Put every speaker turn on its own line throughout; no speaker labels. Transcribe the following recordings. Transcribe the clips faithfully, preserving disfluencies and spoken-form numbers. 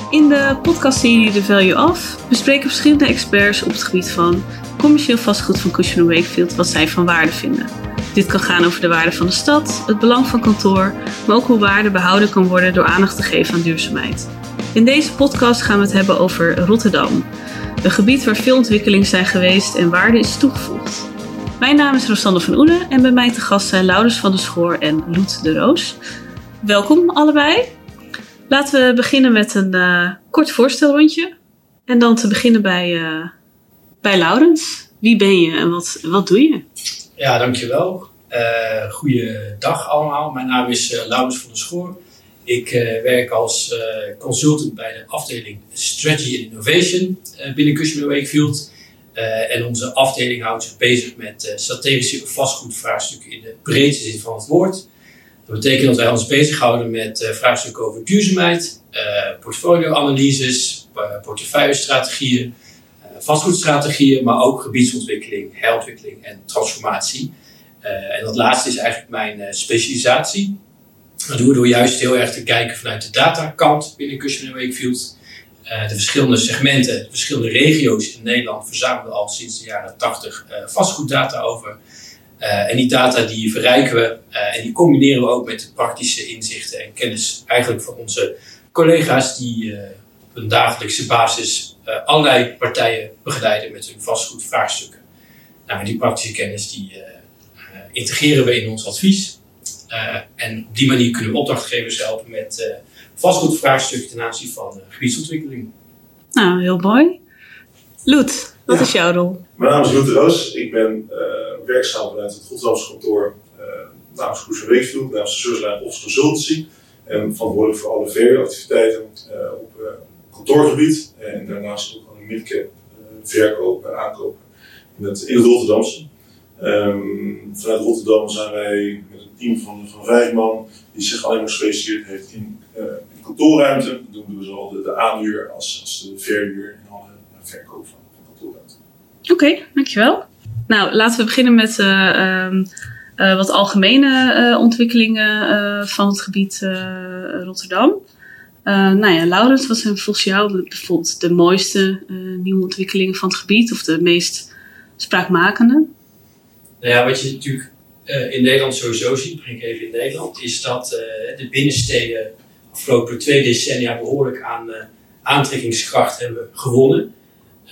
In de podcastserie The Value Of bespreken verschillende experts op het gebied van commercieel vastgoed van Cushman en Wakefield wat zij van waarde vinden. Dit kan gaan over de waarde van de stad, het belang van kantoor, maar ook hoe waarde behouden kan worden door aandacht te geven aan duurzaamheid. In deze podcast gaan we het hebben over Rotterdam, een gebied waar veel ontwikkelingen zijn geweest en waarde is toegevoegd. Mijn naam is Rosanne van Oene en bij mij te gast zijn Laurens van der Schoor en Loet de Roos. Welkom allebei. Laten we beginnen met een uh, kort voorstelrondje. En dan te beginnen bij, uh, bij Laurens. Wie ben je en wat, wat doe je?
Ja, dankjewel. Uh, goeiedag allemaal. Mijn naam is uh, Laurens van der Schoor. Ik uh, werk als uh, consultant bij de afdeling Strategy and Innovation uh, binnen Cushman en Wakefield. Uh, en onze afdeling houdt zich bezig met uh, strategische vastgoedvraagstukken in de breedste zin van het woord. Dat betekent dat wij ons bezighouden met uh, vraagstukken over duurzaamheid, uh, portfolioanalyses, uh, portefeuillestrategieën, uh, vastgoedstrategieën, maar ook gebiedsontwikkeling, herontwikkeling en transformatie. Uh, en dat laatste is eigenlijk mijn uh, specialisatie. Dat doen we door juist heel erg te kijken vanuit de datakant binnen Cushman en Wakefield. Uh, de verschillende segmenten, de verschillende regio's in Nederland verzamelen al sinds de jaren tachtig uh, vastgoeddata over. Uh, en die data die verrijken we uh, en die combineren we ook met de praktische inzichten en kennis eigenlijk van onze collega's die uh, op een dagelijkse basis uh, allerlei partijen begeleiden met hun vastgoedvraagstukken. Nou, en die praktische kennis die uh, uh, integreren we in ons advies. Uh, en op die manier kunnen we opdrachtgevers helpen met uh, vastgoedvraagstukken ten aanzien van uh, gebiedsontwikkeling.
Nou, heel mooi. Loet, wat ja. is jouw rol?
Mijn naam is Loet de Roos. Ik ben uh, werkzaam vanuit het Rotterdamse kantoor uh, namens Cushman en Wakefield, namens de Service Line Office Consultancy. En verantwoordelijk voor alle verhuuractiviteiten uh, op uh, kantoorgebied. En daarnaast ook aan de midcap uh, verkoop en aankoop in het, in het Rotterdamse. Um, vanuit Rotterdam zijn wij met een team van, van vijf man die zich alleen maar gespecialiseerd heeft in, uh, in kantoorruimte. Dat doen we zowel de, de aanhuur als, als de verhuur en alle uh, verkoop van, van kantoorruimte.
Oké, okay, dankjewel. Nou, laten we beginnen met uh, um, uh, wat algemene uh, ontwikkelingen uh, van het gebied uh, Rotterdam. Uh, nou ja, Laurens, wat zijn volgens jou bijvoorbeeld de mooiste uh, nieuwe ontwikkelingen van het gebied of de meest spraakmakende?
Nou ja, wat je natuurlijk uh, in Nederland sowieso ziet, begin ik even in Nederland, is dat uh, de binnensteden afgelopen twee decennia behoorlijk aan uh, aantrekkingskracht hebben gewonnen. Uh,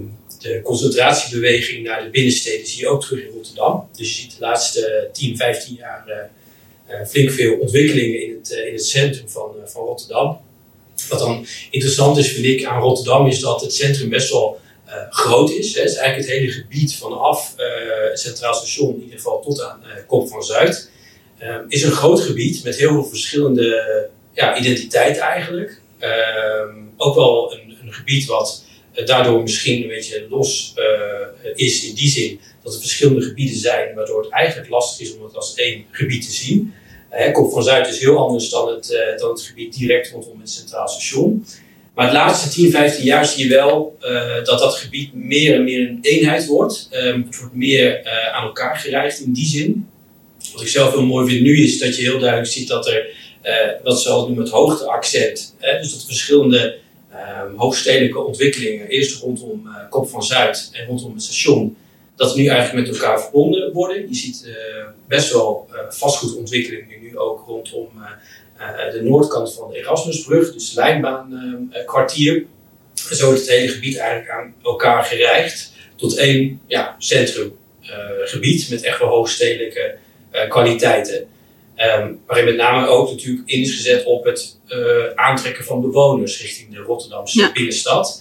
de concentratiebeweging naar de binnensteden zie je ook terug in Rotterdam. Dus je ziet de laatste tien, vijftien jaar uh, uh, flink veel ontwikkelingen in het, uh, in het centrum van, uh, van Rotterdam. Wat dan interessant is, vind ik, aan Rotterdam is dat het centrum best wel Uh, groot is. Hè. Het is eigenlijk het hele gebied vanaf uh, het Centraal Station, in ieder geval tot aan uh, Kop van Zuid. Uh, is een groot gebied met heel veel verschillende uh, ja, identiteiten eigenlijk. Uh, ook wel een, een gebied wat uh, daardoor misschien een beetje los uh, is in die zin dat er verschillende gebieden zijn, waardoor het eigenlijk lastig is om het als één gebied te zien. Uh, Kop van Zuid is heel anders dan het, uh, dan het gebied direct rondom het Centraal Station. Maar de laatste tien, vijftien jaar zie je wel uh, dat dat gebied meer en meer een eenheid wordt. Um, het wordt meer uh, aan elkaar gerijgd in die zin. Wat ik zelf heel mooi vind nu is dat je heel duidelijk ziet dat er, uh, wat ze al noemen, het hoogteaccent. Hè, dus dat verschillende um, hoogstedelijke ontwikkelingen, eerst rondom uh, Kop van Zuid en rondom het station, dat die nu eigenlijk met elkaar verbonden worden. Je ziet uh, best wel uh, vastgoedontwikkelingen nu ook rondom Uh, Uh, de noordkant van de Erasmusbrug, dus de lijnbaankwartier. Uh, en zo wordt het hele gebied eigenlijk aan elkaar gerijgd tot één ja, centrumgebied uh, met echt wel hoogstedelijke uh, kwaliteiten. Um, waarin met name ook natuurlijk in is gezet op het uh, aantrekken van bewoners richting de Rotterdamse ja. binnenstad.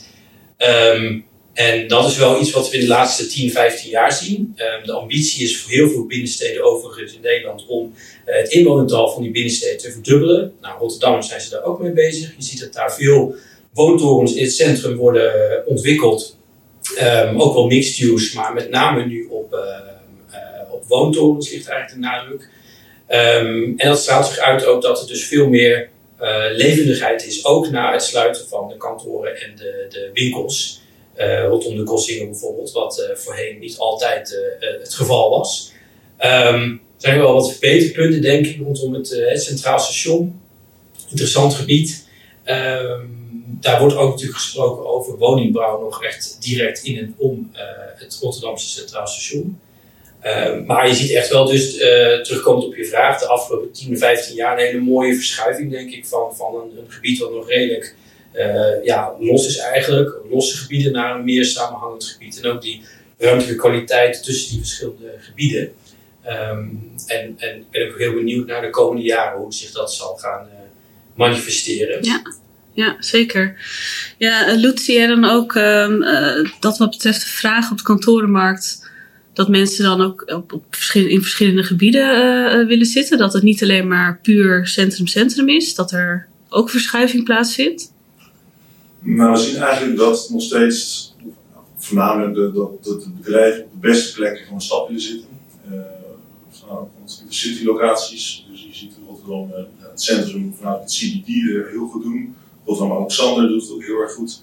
Um, en dat is wel iets wat we in de laatste tien, vijftien jaar zien. Um, de ambitie is voor heel veel binnensteden overigens in Nederland om uh, het inwonertal van die binnensteden te verdubbelen. Nou, Rotterdam zijn ze daar ook mee bezig. Je ziet dat daar veel woontorens in het centrum worden uh, ontwikkeld. Um, ook wel mixed use, maar met name nu op, uh, uh, op woontorens ligt eigenlijk de nadruk. Um, en dat straalt zich uit ook dat er dus veel meer uh, levendigheid is, ook na het sluiten van de kantoren en de, de winkels. Uh, rondom de Kossingen bijvoorbeeld, wat uh, voorheen niet altijd uh, uh, het geval was. Um, er zijn wel wat verbeterpunten, denk ik, rondom het, uh, het Centraal Station. Interessant gebied. Um, daar wordt ook natuurlijk gesproken over woningbouw nog echt direct in en om uh, het Rotterdamse Centraal Station. Uh, maar je ziet echt wel dus, uh, terugkomend op je vraag, de afgelopen tien, vijftien jaar een hele mooie verschuiving, denk ik, van, van een, een gebied wat nog redelijk uh, ja, los is eigenlijk. Losse gebieden naar een meer samenhangend gebied. En ook die ruimtelijke kwaliteit tussen die verschillende gebieden. Um, en, en ik ben ook heel benieuwd naar de komende jaren hoe zich dat zal gaan uh, manifesteren.
Ja. Ja, zeker. Ja, Loet, zie jij dan ook um, uh, dat wat betreft de vraag op de kantorenmarkt, dat mensen dan ook op, op verschil, in verschillende gebieden uh, willen zitten? Dat het niet alleen maar puur centrum-centrum is, dat er ook verschuiving plaatsvindt?
Nou, we zien eigenlijk dat nog steeds voornamelijk de, dat, dat de bedrijven op de beste plekken van de stad willen zitten. Uh, vanuit de citylocaties, dus je ziet in Rotterdam uh, het centrum vanuit het C B D uh, heel goed doen. Rotterdam-Alexander doet het ook heel erg goed.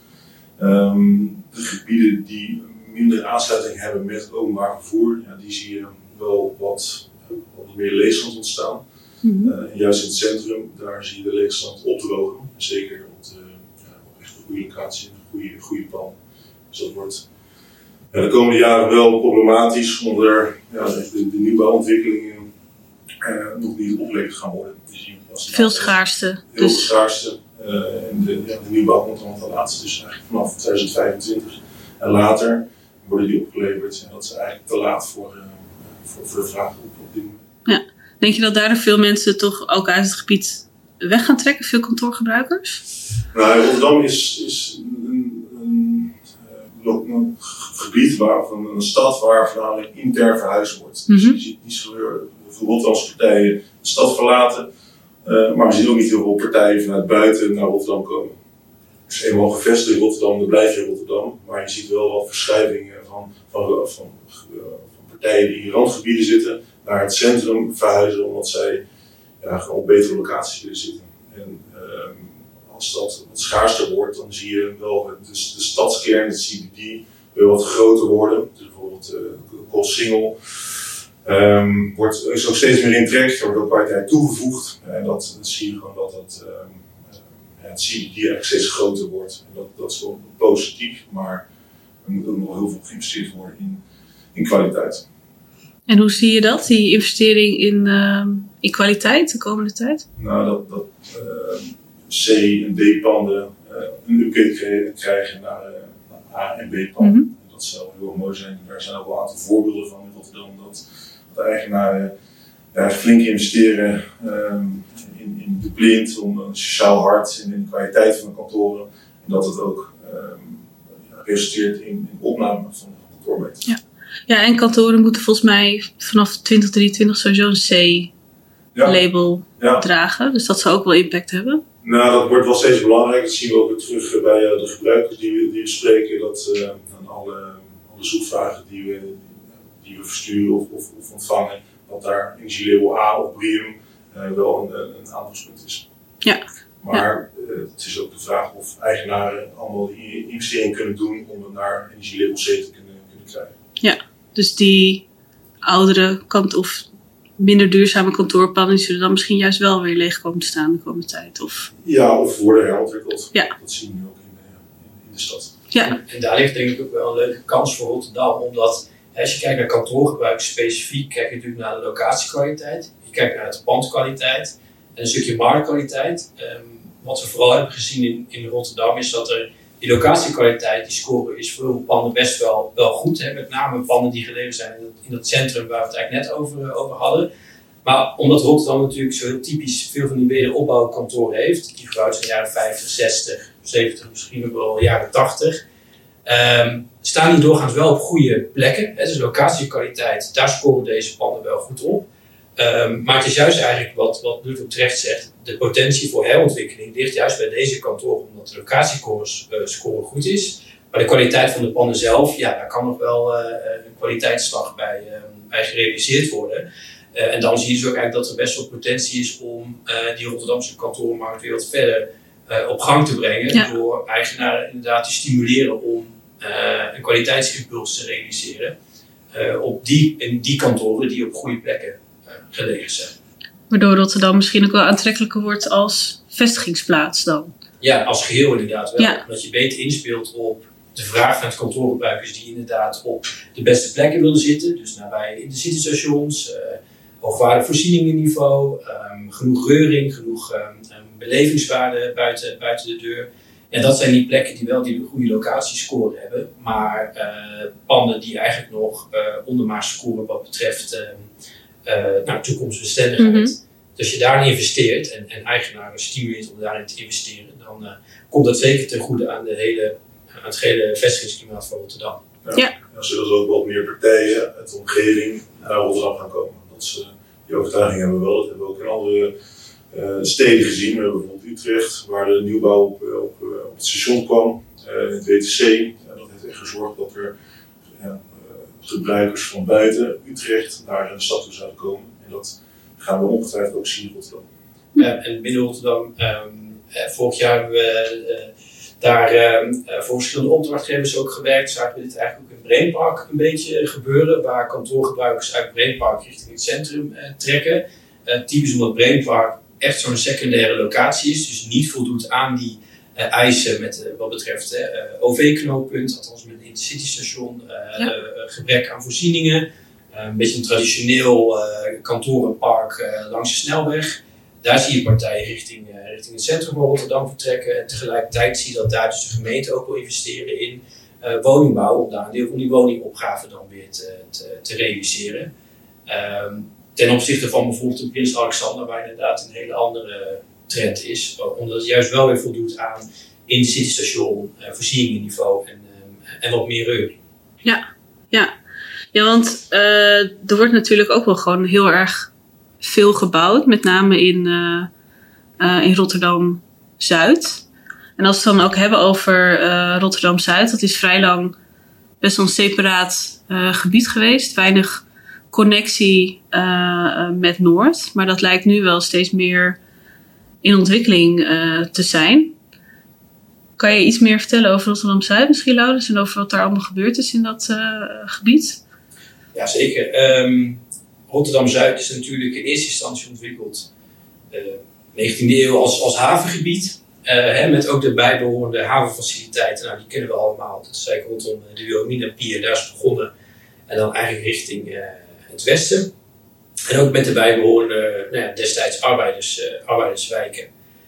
Um, de gebieden die minder aansluiting hebben met het openbaar vervoer, ja, die zie je wel wat, wat meer leegstand ontstaan. Mm-hmm. Uh, juist in het centrum, daar zie je de leegstand opdrogen. Zeker op, de, ja, op echt een goede locatie en een goede, goede plan. Dus dat wordt ja, de komende jaren wel problematisch, omdat er ja, de, de nieuwbouwontwikkelingen uh, nog niet opgeleverd gaan worden. Die
veel schaarste.
Heel
dus.
schaarste. Uh, en de, ja, de nieuwbouw komt dan te laat, dus eigenlijk vanaf twintig vijfentwintig en later worden die opgeleverd. En dat is eigenlijk te laat voor, uh, voor, voor de vraag op, op dit moment.
Ja. Denk je dat daardoor veel mensen toch ook uit het gebied weg gaan trekken, veel kantoorgebruikers?
Nou, Rotterdam is, is een, een, een, een gebied, waar, van een stad waar voornamelijk intern verhuisd wordt. Mm-hmm. Dus je ziet niet zo veel Rotterdamse partijen de stad verlaten. Uh, maar we zien ook niet heel veel partijen vanuit buiten naar Rotterdam komen. Dus eenmaal gevestigd in Rotterdam, dan blijf je in Rotterdam. Maar je ziet wel wat verschuivingen van, van, van, van, van partijen die in randgebieden zitten naar het centrum verhuizen, omdat zij ja, gewoon op betere locaties willen zitten. En uh, als dat wat schaarster wordt, dan zie je wel dus de stadskern, het C B D, weer wat groter worden. Dus bijvoorbeeld uh, Koolsingel. Um, wordt, is ook steeds meer in trek, er wordt ook kwaliteit toegevoegd. En dat, dat zie je gewoon dat het, um, uh, het C B D eigenlijk steeds groter wordt. En dat, dat is wel positief, maar er moet ook nog heel veel geïnvesteerd worden in, in kwaliteit.
En hoe zie je dat, die investering in, uh, in kwaliteit de komende tijd?
Nou, dat, dat uh, C- en D-panden uh, een upgrade krijgen naar, uh, naar A- en B-panden. Mm-hmm. Dat zou heel mooi zijn. Daar zijn ook wel een aantal voorbeelden van in Rotterdam. Dat de eigenaren ja, flink investeren um, in, in de plint, om een sociaal hart en in de kwaliteit van de kantoren. En dat het ook um, ja, resulteert in, in opname van de kantoormeter.
Ja. ja, en kantoren moeten volgens mij vanaf twintig drieëntwintig sowieso een C-label ja. ja. dragen. Dus dat zou ook wel impact hebben.
Nou, dat wordt wel steeds belangrijker. Dat zien we ook weer terug bij uh, de gebruikers die we, die we spreken. Dat uh, aan alle, alle zoekvragen die we, die we versturen of, of, of ontvangen, dat daar energielabel A of BREEAM uh, wel een, een aandachtspunt is.
Ja.
Maar uh, het is ook de vraag of eigenaren allemaal die investering kunnen doen om het naar energielabel C te kunnen, kunnen krijgen.
Ja, dus die oudere kant of minder duurzame kantoorpannen zullen dan misschien juist wel weer leeg komen te staan de komende tijd. Of...
Ja, of worden herontwikkeld.
Ja.
Dat zien we nu ook in de, in de stad.
Ja.
En, en daar ligt denk ik ook wel een leuke kans voor Rotterdam, omdat als je kijkt naar kantoorgebruik specifiek, kijk je natuurlijk naar de locatiekwaliteit, je kijkt naar de pandkwaliteit en een stukje marktkwaliteit. Um, wat we vooral hebben gezien in, in Rotterdam is dat er die locatiekwaliteit, die score is voor heel veel panden best wel, wel goed. Hè? Met name panden die gelegen zijn in het, in het centrum waar we het eigenlijk net over, uh, over hadden. Maar omdat Rotterdam natuurlijk zo heel typisch veel van die wederopbouwkantoren heeft, die gebouwd zijn in de jaren vijftig, zestig, zeventig, misschien ook wel jaren tachtig, um, staan die doorgaans wel op goede plekken. Hè? Dus locatiekwaliteit, daar scoren deze panden wel goed op. Um, maar het is juist eigenlijk wat, wat Luc ook terecht zegt, de potentie voor herontwikkeling ligt juist bij deze kantoren, omdat de locatiescore uh, goed is. Maar de kwaliteit van de panden zelf, ja, daar kan nog wel uh, een kwaliteitsslag bij, uh, bij gerealiseerd worden. Uh, en dan zie je dus ook eigenlijk dat er best wel potentie is om uh, die Rotterdamse kantorenmarkt weer wat verder uh, op gang te brengen. Ja. Door eigenaren inderdaad te stimuleren om uh, een kwaliteitsimpuls te realiseren. Uh, op die, in die kantoren die op goede plekken uh, gelegen zijn.
Waardoor Rotterdam misschien ook wel aantrekkelijker wordt als vestigingsplaats dan.
Ja, als geheel inderdaad wel.
Ja.
Omdat je beter inspeelt op de vraag van het kantoorgebruikers die inderdaad op de beste plekken willen zitten. Dus nabij in de citystations, uh, hoogwaardig voorzieningenniveau, um, genoeg reuring, genoeg um, um, belevingswaarde buiten, buiten de deur. En dat zijn die plekken die wel die een goede locatiescore hebben, maar uh, panden die eigenlijk nog uh, ondermaats scoren wat betreft uh, uh, nou, toekomstbestendigheid. Mm-hmm. Dus als je daarin investeert en, en eigenaren stimuleert om daarin te investeren, dan uh, komt dat zeker ten goede aan, de hele, aan het hele vestigingsklimaat van Rotterdam.
Ja. Ja. Dan zullen er ook wat meer partijen uit de omgeving naar Rotterdam gaan komen. Dat is, uh, die overtuiging hebben we wel, dat hebben we ook in andere uh, steden gezien. We hebben bijvoorbeeld Utrecht, waar de nieuwbouw op, op, op het station kwam, uh, in het W T C. Uh, dat heeft echt gezorgd dat er uh, gebruikers van buiten Utrecht naar de stad toe zouden komen. En dat gaan we ongetwijfeld ook zien in Rotterdam.
Ja, en binnen Rotterdam, um, eh, vorig jaar hebben we uh, daar um, uh, voor verschillende opdrachtgevers ook gewerkt. Zagen we dit eigenlijk ook in Brainpark een beetje gebeuren, waar kantoorgebruikers uit Brainpark richting het centrum uh, trekken. Uh, typisch omdat Brainpark echt zo'n secundaire locatie is, dus niet voldoet aan die uh, eisen met, uh, wat betreft uh, O V-knooppunt, althans met een intercitystation, uh, ja. uh, gebrek aan voorzieningen. Uh, een beetje een traditioneel uh, kantorenpark uh, langs de snelweg. Daar zie je partijen richting, uh, richting het centrum van Rotterdam vertrekken. En tegelijkertijd zie je dat daar dus de gemeente ook wil investeren in uh, woningbouw. Om daar een deel van die woningopgave dan weer te, te, te realiseren. Um, ten opzichte van bijvoorbeeld de Prins Alexander, waar inderdaad een hele andere trend is. Omdat het juist wel weer voldoet aan in het citystation, uh, voorzieningenniveau en, um, en wat meer reuring.
Ja, ja. Ja, want uh, er wordt natuurlijk ook wel gewoon heel erg veel gebouwd. Met name in, uh, uh, in Rotterdam-Zuid. En als we het dan ook hebben over uh, Rotterdam-Zuid. Dat is vrij lang best wel een separaat uh, gebied geweest. Weinig connectie uh, uh, met Noord. Maar dat lijkt nu wel steeds meer in ontwikkeling uh, te zijn. Kan je iets meer vertellen over Rotterdam-Zuid misschien, Laurens? En over wat daar allemaal gebeurd is in dat uh, gebied?
Ja, zeker. Um, Rotterdam-Zuid is natuurlijk in eerste instantie ontwikkeld uh, negentiende eeuw als, als havengebied. Uh, hè, met ook de bijbehorende havenfaciliteiten. Nou, die kennen we allemaal. Dat is eigenlijk rondom de Wilhelmina-pier. Daar is het begonnen. En dan eigenlijk richting uh, het westen. En ook met de bijbehorende nou ja, destijds arbeiders, uh, arbeiderswijken.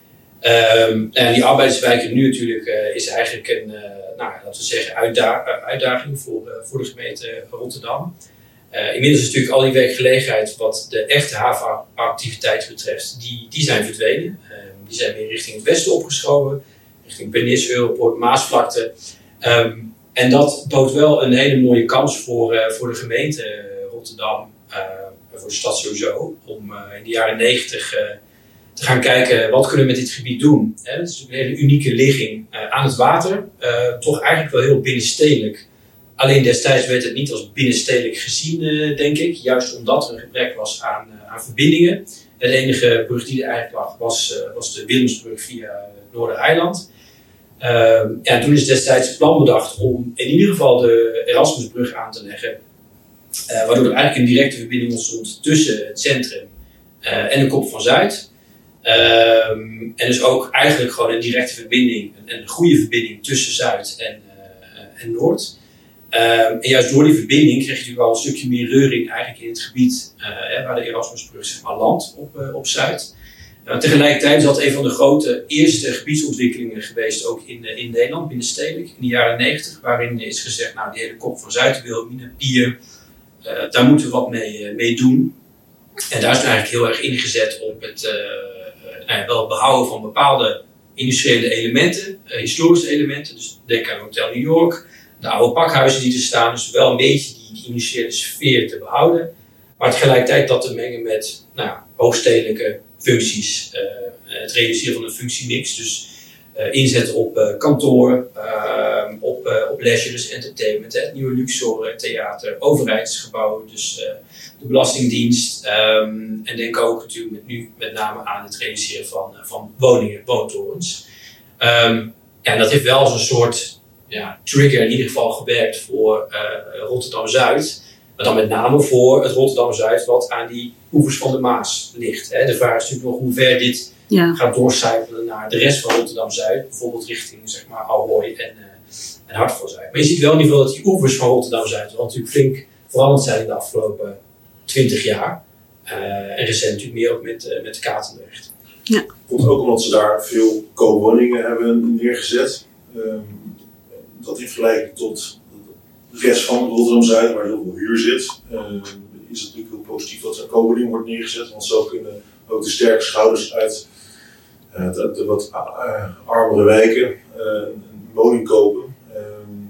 Um, en die arbeiderswijken nu natuurlijk uh, is eigenlijk een, uh, nou, laten we zeggen, uitda- uitdaging voor, uh, voor de gemeente Rotterdam. Uh, inmiddels is natuurlijk al die werkgelegenheid wat de echte havenactiviteit betreft, die, die zijn verdwenen. Uh, die zijn weer richting het westen opgeschoven, richting Pernis, Europort, Maasvlakte. Um, en dat bood wel een hele mooie kans voor, uh, voor de gemeente Rotterdam, uh, voor de stad sowieso, om uh, in de jaren negentig uh, te gaan kijken wat kunnen we met dit gebied doen. Hè? Het is een hele unieke ligging uh, aan het water, uh, toch eigenlijk wel heel binnenstedelijk. Alleen destijds werd het niet als binnenstedelijk gezien, uh, denk ik. Juist omdat er een gebrek was aan, uh, aan verbindingen. De enige brug die er eigenlijk lag was, uh, was de Willemsbrug via Noordereiland. Uh, ja, toen is destijds het plan bedacht om in ieder geval de Erasmusbrug aan te leggen. Uh, waardoor er eigenlijk een directe verbinding ontstond tussen het centrum uh, en de Kop van Zuid. Um, en dus ook eigenlijk gewoon een directe verbinding, een, een goede verbinding tussen Zuid en, uh, en Noord. Um, en juist door die verbinding kreeg je natuurlijk wel een stukje meer reuring eigenlijk in het gebied uh, hè, waar de Erasmusbrug zeg maar landt op, uh, op Zuid. Uh, tegelijkertijd is dat een van de grote eerste gebiedsontwikkelingen geweest ook in, uh, in Nederland, binnenstedelijk, in de jaren negentig, waarin is gezegd, nou die hele Kop van Zuid, Wilhelmina, Pier, uh, daar moeten we wat mee, uh, mee doen. En daar is het eigenlijk heel erg ingezet op het uh, uh, nou ja, wel behouden van bepaalde industriële elementen, uh, historische elementen, dus denk aan Hotel New York, de oude pakhuizen die er staan, dus wel een beetje die, die industriële sfeer te behouden, maar tegelijkertijd dat te mengen met nou, hoogstedelijke functies, uh, het realiseren van een functiemix, dus uh, inzet op uh, kantoor, uh, op, uh, op leisure, dus entertainment, hè, het nieuwe Luxor theater, overheidsgebouwen, dus uh, de Belastingdienst, um, en denk ook natuurlijk met, nu met name aan het realiseren van, uh, van woningen, woontorens. Um, ja, en dat heeft wel als een soort ja, trigger in ieder geval gewerkt voor uh, Rotterdam-Zuid. Maar dan met name voor het Rotterdam-Zuid wat aan die oevers van de Maas ligt. Hè. De vraag is natuurlijk nog hoe ver dit
ja.
gaat doorcijpelen naar de rest van Rotterdam-Zuid. Bijvoorbeeld richting zeg maar Ahoy en, uh, en Hartveldzuid. Maar je ziet wel in ieder geval dat die oevers van Rotterdam-Zuid wel natuurlijk flink veranderd zijn in de afgelopen twintig jaar. Uh, en recent natuurlijk meer ook met, uh, met Katendrecht.
Ja.
Komt ook omdat ze daar veel koopwoningen hebben neergezet. Um, dat in vergelijking tot de rest van Rotterdam-Zuid, waar heel veel huur zit, um, is het natuurlijk heel positief dat er een koopwoning wordt neergezet. Want zo kunnen ook de sterke schouders uit uh, de, de wat uh, armere wijken uh, een woning kopen. Um,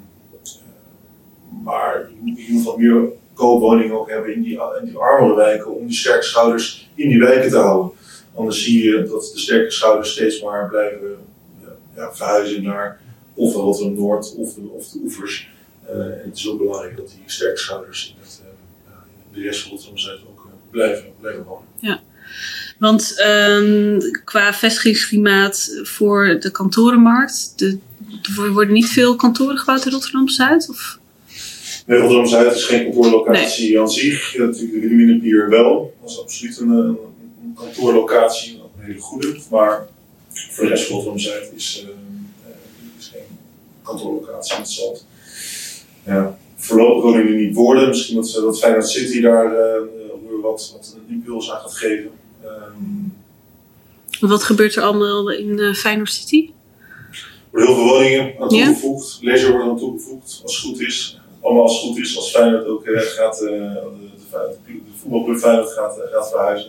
maar je moet in ieder geval meer koopwoningen ook hebben in die, in die armere wijken om die sterke schouders in die wijken te houden. Anders zie je dat de sterke schouders steeds maar blijven ja, ja, verhuizen naar ofwel Rotterdam Noord of de, of de oevers. Uh, en het is ook belangrijk dat die sterke schouders in, het, uh, in de rest van Rotterdam Zuid ook uh, blijven, blijven wonen.
Ja, want um, qua vestigingsklimaat voor de kantorenmarkt, de, er worden niet veel kantoren gebouwd in Rotterdam Zuid? Of?
Nee, Rotterdam Zuid is geen kantoorlocatie nee. aan zich. Ja, natuurlijk de Wilhelminapier wel. Dat is absoluut een, een, een kantoorlocatie, een hele goede. Maar voor de rest van Rotterdam Zuid is, uh, is geen kantoorlocatie. Het zal ja, voorlopig ook niet worden. Misschien dat, dat Feyenoord City daar uh, wat, wat een impuls aan gaat geven. Um,
wat gebeurt er allemaal in uh, Feyenoord City?
Er worden heel veel woningen aan toegevoegd.
Ja?
Leisure wordt aan toegevoegd, als het goed is. Allemaal als het goed is, als Feyenoord ook uh, gaat, uh, de, de, de voetbalclub Feyenoord gaat, uh, gaat verhuizen.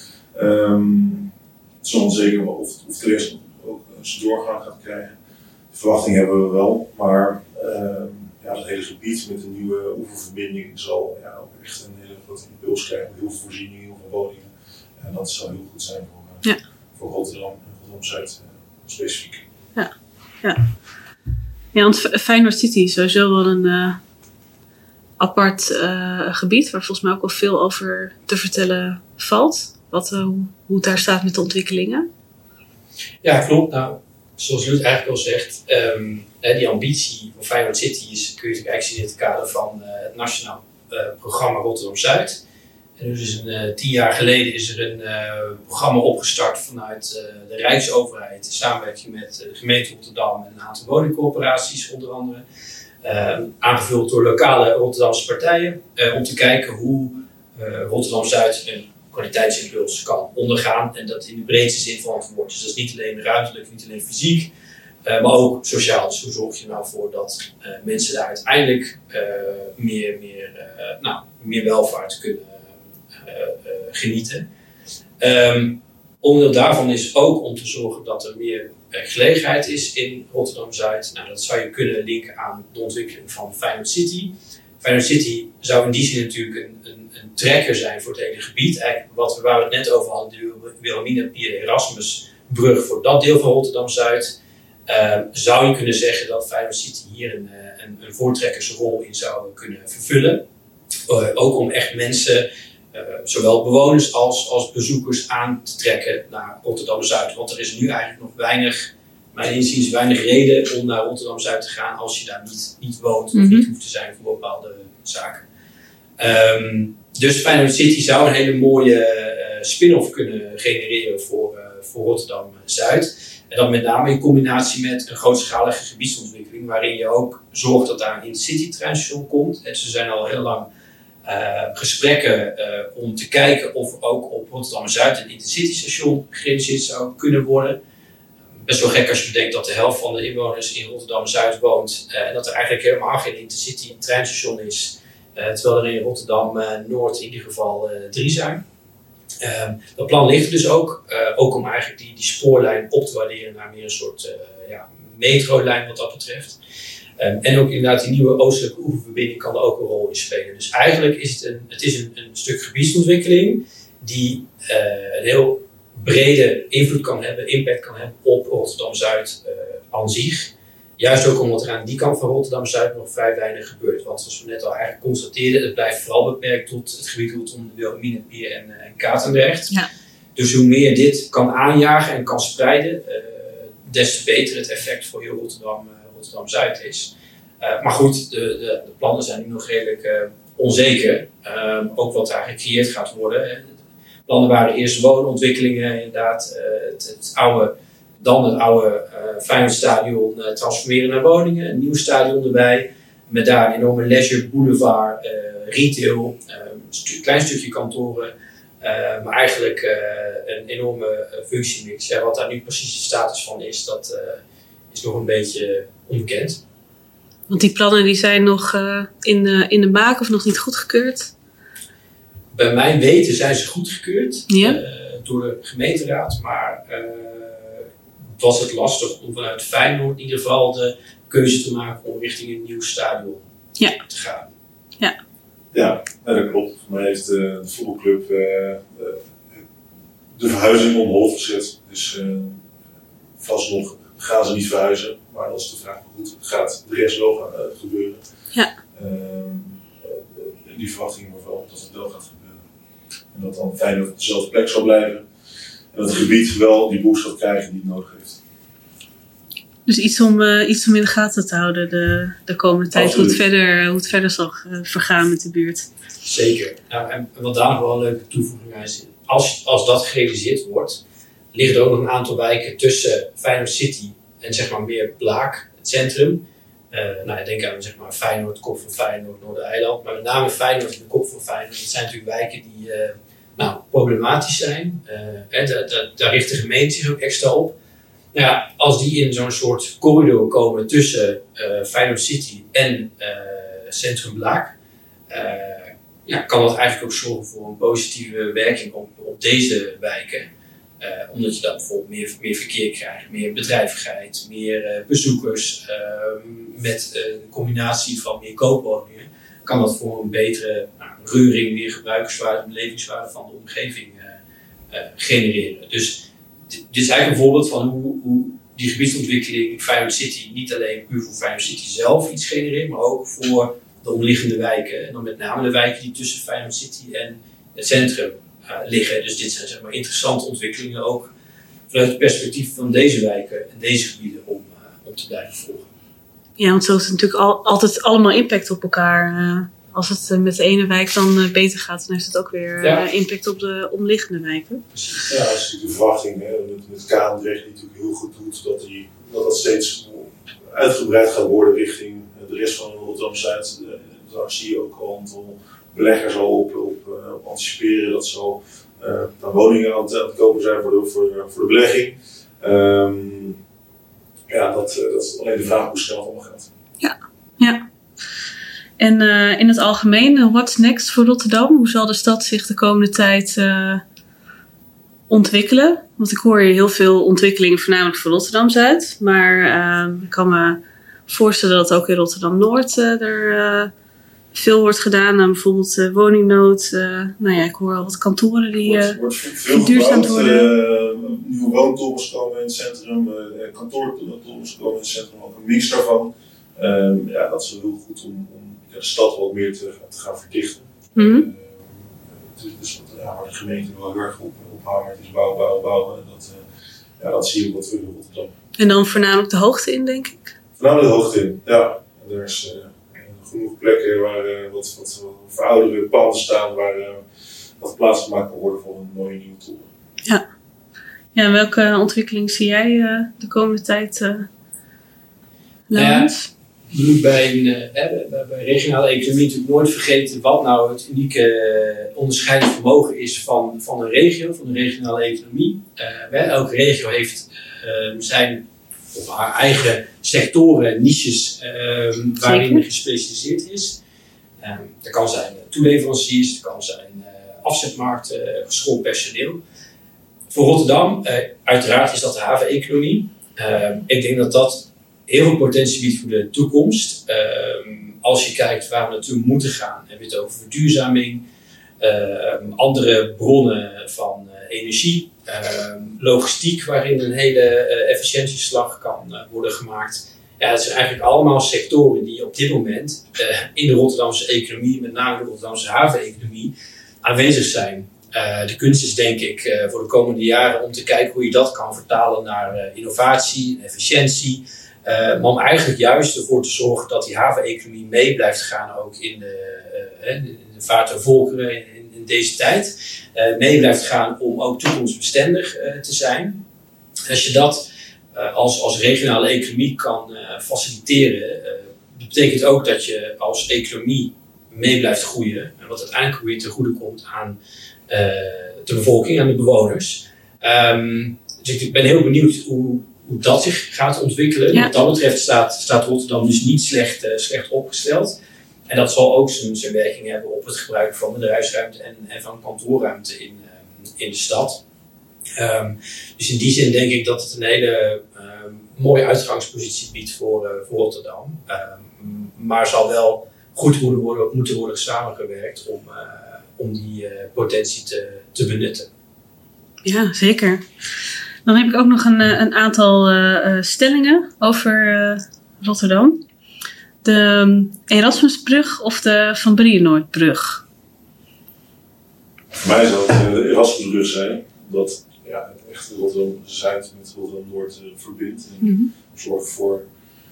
Um, het is onzeker of, of de rest ook zijn doorgang gaat krijgen. De verwachting hebben we wel, maar uh, ja, dat hele gebied met een nieuwe oeververbinding zal ja, ook echt een hele grote impuls krijgen. Met heel veel voorzieningen, heel veel woningen. En dat zal heel goed zijn voor, uh, ja. voor Rotterdam en Rotterdam-Zuid uh, specifiek.
Ja, ja. Ja, want Feyenoord City is sowieso wel een uh, apart uh, gebied waar volgens mij ook wel veel over te vertellen valt. Wat, uh, hoe het daar staat met de ontwikkelingen.
Ja, klopt. Nou, zoals Lut eigenlijk al zegt, um, die ambitie van Feyenoord City is, kun je eigenlijk zien in het kader van uh, het nationaal uh, programma Rotterdam-Zuid. En dus een, uh, tien jaar geleden is er een uh, programma opgestart vanuit uh, de Rijksoverheid in samenwerking met uh, de gemeente Rotterdam en een aantal woningcorporaties onder andere. Uh, aangevuld door lokale Rotterdamse partijen uh, om te kijken hoe uh, Rotterdam-Zuid een kwaliteitsimpuls kan ondergaan en dat in de breedste zin van het woord. Dus dat is niet alleen ruimtelijk, niet alleen fysiek, uh, maar ook sociaal. Dus hoe zorg je er nou voor dat uh, mensen daar uiteindelijk uh, meer, meer, uh, nou, meer welvaart kunnen uh, uh, genieten. Um, onderdeel daarvan is ook om te zorgen dat er meer uh, gelegenheid is in Rotterdam-Zuid. Nou, dat zou je kunnen linken aan de ontwikkeling van Feyenoord City. Feyenoord City zou in die zin natuurlijk een, een, een trekker zijn voor het hele gebied. Eigenlijk wat we, waar we het net over hadden, de Wilhelminapier Erasmusbrug voor dat deel van Rotterdam-Zuid. Uh, zou je kunnen zeggen dat Feyenoord City hier een, een, een voortrekkersrol in zou kunnen vervullen. Uh, ook om echt mensen, uh, zowel bewoners als, als bezoekers aan te trekken naar Rotterdam-Zuid. Want er is nu eigenlijk nog weinig, mijn inziens weinig reden om naar Rotterdam-Zuid te gaan als je daar niet, niet woont of
Mm-hmm.
niet hoeft te zijn voor bepaalde zaken. Um, dus Feyenoord City zou een hele mooie uh, spin-off kunnen genereren voor, uh, voor Rotterdam-Zuid. En dat met name in combinatie met een grootschalige gebiedsontwikkeling, waarin je ook zorgt dat daar een intercity-treinstation komt. En ze zijn al heel lang uh, gesprekken uh, om te kijken of ook op Rotterdam-Zuid een intercity-station gerealiseerd zou kunnen worden. Best wel gek als je bedenkt dat de helft van de inwoners in Rotterdam-Zuid woont uh, en dat er eigenlijk helemaal geen intercity-treinstation is. Uh, terwijl er in Rotterdam-Noord uh, in ieder geval uh, drie zijn. Uh, dat plan ligt dus ook, uh, ook om eigenlijk die, die spoorlijn op te waarderen naar meer een soort uh, ja, metrolijn wat dat betreft. Um, en ook inderdaad die nieuwe oostelijke oeververbinding kan er ook een rol in spelen. Dus eigenlijk is het een, het is een, een stuk gebiedsontwikkeling die uh, een heel brede invloed kan hebben, impact kan hebben op Rotterdam-Zuid uh, aan zich. Juist ook omdat er aan die kant van Rotterdam-Zuid nog vrij weinig gebeurt. Want zoals we net al eigenlijk constateerden, het blijft vooral beperkt tot het gebied rondom de Wilhelminapier en, uh, en Katendrecht.
Ja.
Dus hoe meer dit kan aanjagen en kan spreiden, uh, des te beter het effect voor heel Rotterdam, uh, Rotterdam-Zuid is. Uh, maar goed, de, de, de plannen zijn nu nog redelijk uh, onzeker. Uh, ook wat daar gecreëerd gaat worden. plannen waren eerst woonontwikkelingen, inderdaad. Uh, het, het oude, dan het oude uh, Feyenoordstadion uh, transformeren naar woningen. Een nieuw stadion erbij. Met daar een enorme leisure boulevard, uh, retail, uh, een stu- klein stukje kantoren. Uh, maar eigenlijk uh, een enorme uh, functiemix. Ja, wat daar nu precies de status van is, dat uh, is nog een beetje onbekend.
Want die plannen die zijn nog uh, in, de, in de maak of nog niet goedgekeurd?
Bij mijn weten zijn ze goedgekeurd
ja?
uh, door de gemeenteraad. Maar uh, was het lastig om vanuit Feyenoord in ieder geval de keuze te maken om richting een nieuw stadion
ja.
te gaan.
Ja.
Ja, dat klopt. Voor mij heeft uh, de voetbalclub uh, uh, de verhuizing on hold gezet. Dus uh, vooralsnog gaan ze niet verhuizen. Maar als de vraag goed gaat, de rest wel gaan uh, gebeuren.
Ja.
Uh, uh, die verwachting wordt wel dat het wel gaat gebeuren. En dat dan Feyenoord op dezelfde plek zal blijven. En dat het gebied wel die boost gaat krijgen die het nodig heeft.
Dus iets om, uh, iets om in de gaten te houden de, de komende tijd, hoe het, verder, hoe het verder zal uh, vergaan met de buurt.
Zeker. Nou, en wat daar nog wel een leuke toevoeging is, als, als dat gerealiseerd wordt, liggen er ook nog een aantal wijken tussen Feyenoord City en zeg maar meer Blaak, het centrum. Uh, nou, ik denk aan zeg maar Feyenoord, Kop van Feyenoord, Noordereiland, maar met name Feyenoord en de Kop van Feyenoord. Dat zijn natuurlijk wijken die uh, nou, problematisch zijn. Uh, hè, da, da, daar richt de gemeente zich ook extra op. Nou ja, als die in zo'n soort corridor komen tussen uh, Feyenoord City en uh, Centrum Blaak, uh, ja, kan dat eigenlijk ook zorgen voor een positieve werking op, op deze wijken. Uh, omdat je dan bijvoorbeeld meer, meer verkeer krijgt, meer bedrijvigheid, meer uh, bezoekers. Uh, met uh, een combinatie van meer koopwoningen kan dat voor een betere nou, reuring, meer gebruikerswaarde, belevingswaarde van de omgeving uh, uh, genereren. Dus dit is eigenlijk een voorbeeld van hoe, hoe die gebiedsontwikkeling in Feyenoord City niet alleen puur voor Feyenoord City zelf iets genereert, maar ook voor de omliggende wijken. En dan met name de wijken die tussen Feyenoord City en het centrum uh, liggen. Dus dit zijn zeg maar interessante ontwikkelingen ook vanuit het perspectief van deze wijken en deze gebieden om, uh, om te blijven volgen.
Ja, want zo heeft het natuurlijk al, altijd allemaal impact op elkaar. Uh, als het uh, met de ene wijk dan uh, beter gaat, dan heeft het ook weer uh, ja. impact op de omliggende wijken.
Ja, dat is natuurlijk de verwachting. Hè, met, met Kaandrecht die natuurlijk heel goed doet, dat, die, dat dat steeds uitgebreid gaat worden richting de rest van Rotterdam-Zuid. Uh, daar zie je ook al een aantal beleggers al op, op, uh, op anticiperen dat ze al uh, woningen aan het, aan het kopen zijn voor de, voor, voor de belegging. Um, ja, dat, uh, dat is alleen de vraag hoe snel het allemaal gaat.
Ja, ja. En uh, in het algemeen, uh, what's next voor Rotterdam? Hoe zal de stad zich de komende tijd uh, ontwikkelen? Want ik hoor hier heel veel ontwikkelingen, voornamelijk voor Rotterdam-Zuid. Maar uh, ik kan me voorstellen dat ook in Rotterdam-Noord uh, er uh, veel wordt gedaan. Aan bijvoorbeeld uh, woningnood. Uh, nou ja, ik hoor al wat kantoren die uh, verduurzaamd worden.
Uh, nieuwe woontorens komen in het centrum, uh, kantoortorens komen in het centrum. Ook een mix daarvan. Um, ja, dat is heel goed om, om ja, de stad wat meer te, te gaan verdichten.
Mm-hmm.
Uh, dus ja, waar de gemeente wel heel erg op, op hangt, is bouwen, bouwen, bouwen. Dat, uh, ja, dat zie je ook wat terug in Rotterdam.
En dan voornamelijk de hoogte in, denk ik?
Voornamelijk de hoogte in, ja. En er is uh, genoeg plekken waar uh, wat, wat verouderde panden staan, waar uh, wat plaats gemaakt kan worden voor een mooie nieuwe toren.
Ja. Ja, en welke ontwikkeling zie jij uh, de komende tijd, uh, Laurens?
Je moet bij, een, uh, bij, bij regionale economie natuurlijk nooit vergeten wat nou het unieke uh, onderscheidend vermogen is van, van een regio, van de regionale economie. Uh, elke regio heeft uh, zijn of haar eigen sectoren, niches uh, waarin die gespecialiseerd is. Uh, dat kan zijn toeleveranciers, dat kan zijn uh, afzetmarkten, uh, geschoold personeel. Voor Rotterdam, uh, uiteraard is dat de haveneconomie. Uh, ik denk dat dat heel veel potentie biedt voor de toekomst. Uh, als je kijkt waar we naartoe moeten gaan, heb je het over verduurzaming, uh, andere bronnen van uh, energie, uh, logistiek waarin een hele uh, efficiëntieslag kan uh, worden gemaakt. Ja, dat zijn eigenlijk allemaal sectoren die op dit moment uh, in de Rotterdamse economie, met name de Rotterdamse haveneconomie, aanwezig zijn. Uh, de kunst is denk ik uh, voor de komende jaren om te kijken hoe je dat kan vertalen naar uh, innovatie en efficiëntie. Uh, maar om eigenlijk juist ervoor te zorgen dat die haveneconomie mee blijft gaan ook in de, uh, in de vaart der volkeren in, in deze tijd. uh, mee blijft gaan om ook toekomstbestendig uh, te zijn. Als je dat uh, als, als regionale economie kan uh, faciliteren, uh, dat betekent ook dat je als economie mee blijft groeien. Wat uiteindelijk weer ten goede komt aan uh, de bevolking, aan de bewoners. Um, dus ik ben heel benieuwd hoe, hoe dat zich gaat ontwikkelen. Ja. Wat dat betreft staat, staat Rotterdam dus niet slecht, uh, slecht opgesteld. En dat zal ook zijn, zijn werking hebben op het gebruik van bedrijfsruimte en, en van kantoorruimte in, uh, in de stad. Um, dus in die zin denk ik dat het een hele um, mooie uitgangspositie biedt voor, uh, voor Rotterdam. Um, maar zal wel goed moeten worden, moeten worden samengewerkt om, uh, om die uh, potentie te, te benutten.
Ja, zeker. Dan heb ik ook nog een, een aantal uh, stellingen over uh, Rotterdam. De Erasmusbrug of de Van Brienenoordbrug?
Voor mij zou het de Erasmusbrug zijn. Dat ja, het echt Rotterdam-Zuid met Rotterdam-Noord uh, verbindt. En mm-hmm. zorgt voor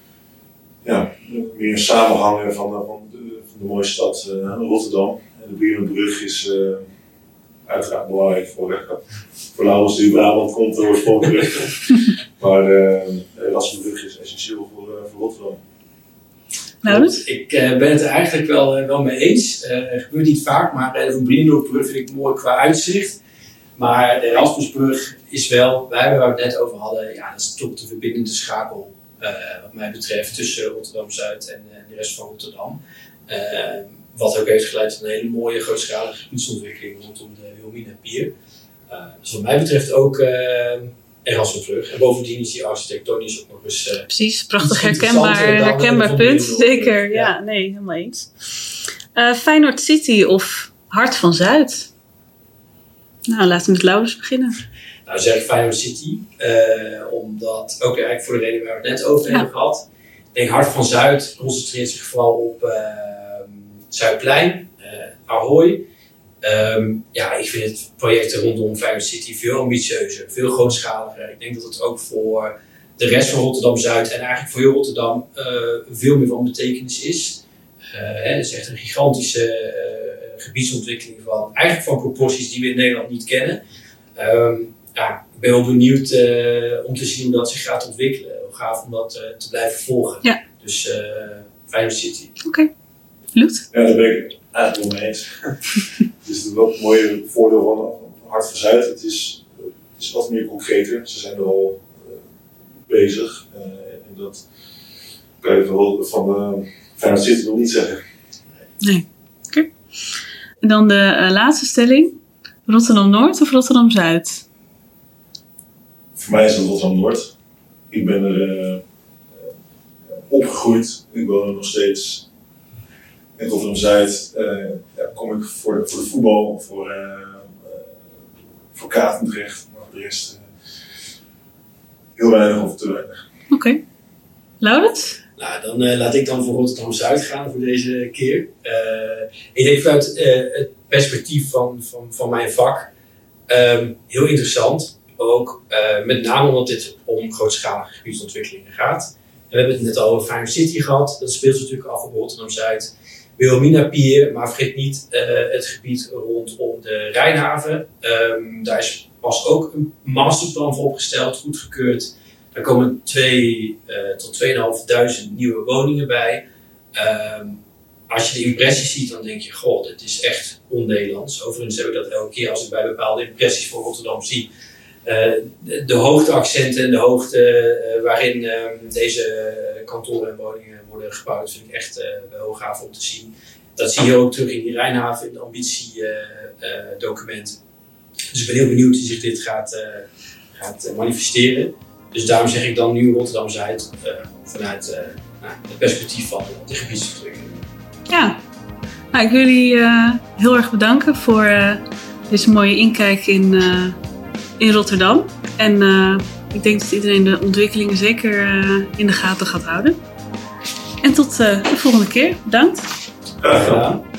ja, meer samenhangen van, van, de, van de mooie stad uh, Rotterdam. En de Brienenoordbrug is uh, uiteraard belangrijk voor, uh, voor Laurens die in Brabant komt oorspronkelijk. Maar uh, de Erasmusbrug is essentieel voor, uh, voor Rotterdam.
Nou,
ik uh, ben het er eigenlijk wel, uh, wel mee eens. Uh, het gebeurt niet vaak, maar de Van Brienenoordbrug vind ik mooi qua uitzicht. Maar de Erasmusbrug is wel, waar we het net over hadden, ja, dat is toch de verbindende schakel. Uh, wat mij betreft tussen Rotterdam-Zuid en uh, de rest van Rotterdam. Uh, wat ook heeft geleid tot een hele mooie grootschalige gebiedsontwikkeling rondom de Wilhelminapier. Uh, dus wat mij betreft ook uh, Erasmusbrug. En bovendien is die architectonisch ook nog eens... Uh,
Precies, prachtig herkenbaar, herkenbaar punt. Zeker, ja. ja, nee, helemaal eens. Uh, Feyenoord City of Hart van Zuid? Nou, laten we met Laurens beginnen.
Nou, zeg ik Feyenoord City. Uh, omdat, ook eigenlijk voor de reden waar we het net over ja. hebben gehad. Ik denk Hart van Zuid concentreert zich vooral op uh, Zuidplein, uh, Ahoy. Um, ja, ik vind het project rondom Feyenoord City veel ambitieuzer, veel grootschaliger. Ik denk dat het ook voor de rest van Rotterdam-Zuid en eigenlijk voor heel Rotterdam uh, veel meer van betekenis is. Uh, hè, het is echt een gigantische uh, gebiedsontwikkeling van, eigenlijk van proporties die we in Nederland niet kennen. Um, ja, ik ben wel benieuwd uh, om te zien hoe dat zich gaat ontwikkelen. Hoe gaaf om dat uh, te blijven volgen.
Ja.
Dus uh, Feyenoord City.
Oké. Okay. Luc?
Ja, daar ben ik eigenlijk wel mee eens. Het is wel het mooie voordeel van Hart van Zuid. Het is, het is wat meer concreter. Ze zijn er al uh, bezig. Uh, en dat kan je van, van uh, Feyenoord City nog niet zeggen.
Nee. Oké. Okay. En dan de uh, laatste stelling. Rotterdam-Noord of Rotterdam-Zuid?
Voor mij is het Rotterdam-Noord. Ik ben er uh, opgegroeid. Ik woon er nog steeds. In Rotterdam-Zuid uh, ja, kom ik voor de, voor de voetbal, voor, uh, uh, voor Katendrecht, maar voor de rest uh, heel weinig of te weinig.
Oké. Okay. Laurens?
Nou, dan uh, laat ik dan voor Rotterdam-Zuid gaan voor deze keer. Uh, ik denk vanuit uh, het perspectief van, van, van mijn vak um, heel interessant. Ook uh, met name omdat dit om grootschalige gebiedsontwikkelingen gaat. En we hebben het net al over Feyenoord City gehad. Dat speelt zich natuurlijk af op Rotterdam-Zuid. Wilhelminapier, maar vergeet niet uh, het gebied rondom de Rijnhaven. Um, daar is pas ook een masterplan voor opgesteld, goedgekeurd. Daar komen twee uh, tot tweeduizend nieuwe woningen bij. Um, als je de impressies ziet, dan denk je, goh, dit is echt on-Nederlands. Overigens heb ik dat elke keer als ik bij bepaalde impressies van Rotterdam zie. Uh, de, de hoogteaccenten en de hoogte uh, waarin uh, deze kantoren en woningen worden gebouwd, vind ik echt uh, wel gaaf om te zien. Dat zie je ook terug in die Rijnhaven, in de ambitiedocument. Uh, uh, dus ik ben heel benieuwd hoe zich dit gaat, uh, gaat uh, manifesteren. Dus daarom zeg ik dan nu Rotterdam-Zuid uh, vanuit uh, nou, het perspectief van de gebiedsontwikkeling.
Ja, nou, ik wil jullie uh, heel erg bedanken voor uh, deze mooie inkijk in, uh, in Rotterdam. En uh, ik denk dat iedereen de ontwikkelingen zeker uh, in de gaten gaat houden. En tot uh, de volgende keer. Bedankt.
Graag gedaan.